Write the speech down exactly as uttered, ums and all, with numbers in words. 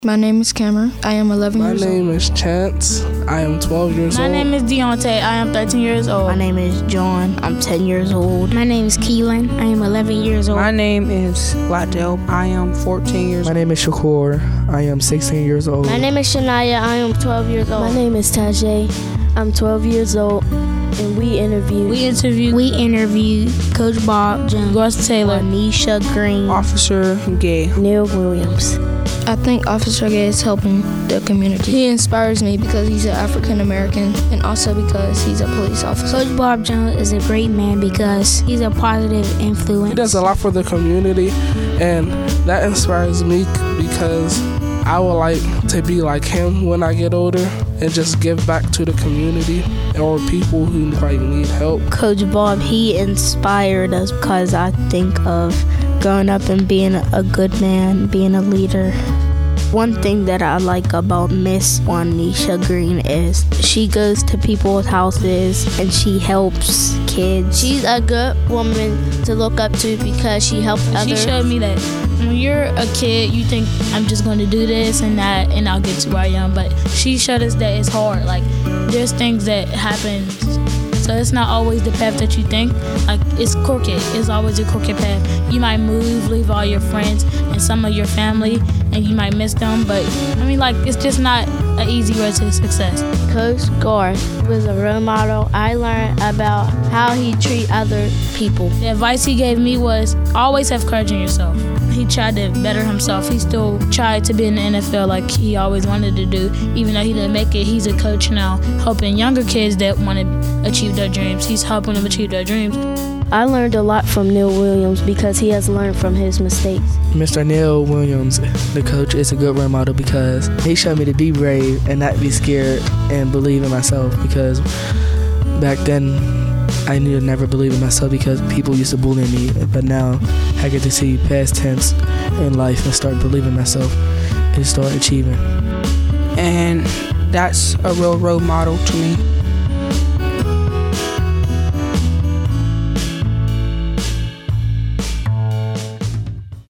My name is Cameron. I am eleven My years old. My name is Chance. I am twelve years My old. My name is Deontay. I am thirteen years old. My name is John. I'm ten years old. My name is Keelan. I am eleven years old. My name is Lydell. I am fourteen years old. My name is Shakur. I am sixteen years old. My name is Shania. I am twelve years old. My name is Tajay. I'm twelve years old. And we interviewed. We interviewed. We interviewed Coach Bob Jones, Gus Taylor, Anisha Green, Officer Gay, Neil Williams. I think Officer Gay is helping the community. He inspires me because he's an African American and also because he's a police officer. Coach Bob Jones is a great man because he's a positive influence. He does a lot for the community, and that inspires me because I would like to be like him when I get older and just give back to the community or people who like need help. Coach Bob, he inspired us because I think of growing up and being a good man, being a leader. One thing that I like about Miss Anisha Green is she goes to people's houses and she helps kids. She's a good woman to look up to because she helps she others. She showed me that when you're a kid, you think I'm just going to do this and that and I'll get to where I am. But she showed us that it's hard. Like, there's things that happen. So it's not always the path that you think. Like, it's crooked. It's always a crooked path. You might move, leave all your friends and some of your family, and you might miss them. But, I mean, like, it's just not an easy road to success. Coach Garth was a role model. I learned about how he treat other people. The advice he gave me was always have courage in yourself. He tried to better himself. He still tried to be in the N F L like he always wanted to do. Even though he didn't make it, he's a coach now, helping younger kids that want to achieve their dreams. He's helping them achieve their dreams. I learned a lot from Neil Williams because he has learned from his mistakes. Mister Neil Williams, the coach, is a good role model because he showed me to be brave and not be scared and believe in myself, because back then I knew to never believe in myself because people used to bully me, but now I get to see past tense in life and start believing myself and start achieving. And that's a real role model to me.